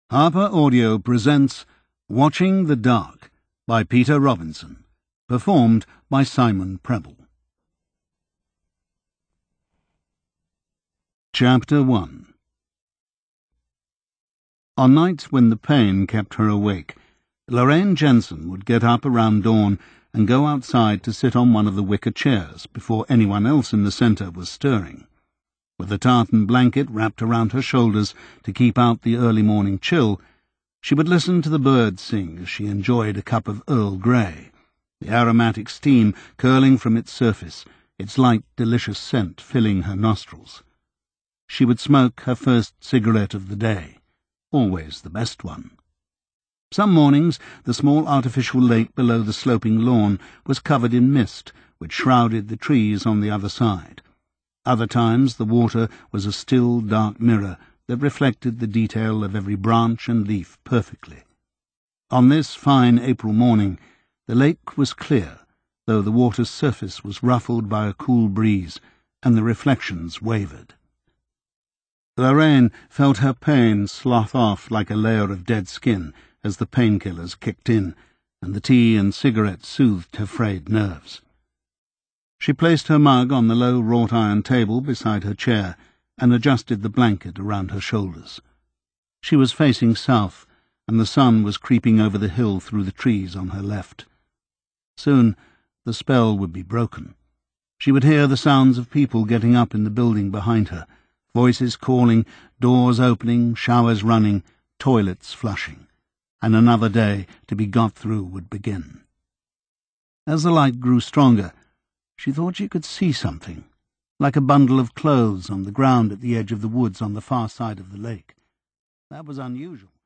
Harper Audio presents Watching the Dark by Peter Robinson, performed by Simon Preble. Chapter 1. On nights when the pain kept her awake, Lorraine Jensen would get up around dawn and go outside to sit on one of the wicker chairs before anyone else in the centre was stirring. With a tartan blanket wrapped around her shoulders to keep out the early morning chill, she would listen to the birds sing as she enjoyed a cup of Earl Grey, the aromatic steam curling from its surface, its light, delicious scent filling her nostrils. She would smoke her first cigarette of the day, always the best one. Some mornings the small artificial lake below the sloping lawn was covered in mist, which shrouded the trees on the other side. Other times the water was a still, dark mirror that reflected the detail of every branch and leaf perfectly. On this fine April morning the lake was clear, though the water's surface was ruffled by a cool breeze, and the reflections wavered. Lorraine felt her pain slough off like a layer of dead skin as the painkillers kicked in, and the tea and cigarettes soothed her frayed nerves. She placed her mug on the low wrought-iron table beside her chair and adjusted the blanket around her shoulders. She was facing south, and the sun was creeping over the hill through the trees on her left. Soon the spell would be broken. She would hear the sounds of people getting up in the building behind her, voices calling, doors opening, showers running, toilets flushing, and another day to be got through would begin. As the light grew stronger, she thought she could see something, like a bundle of clothes on the ground at the edge of the woods on the far side of the lake. That was unusual,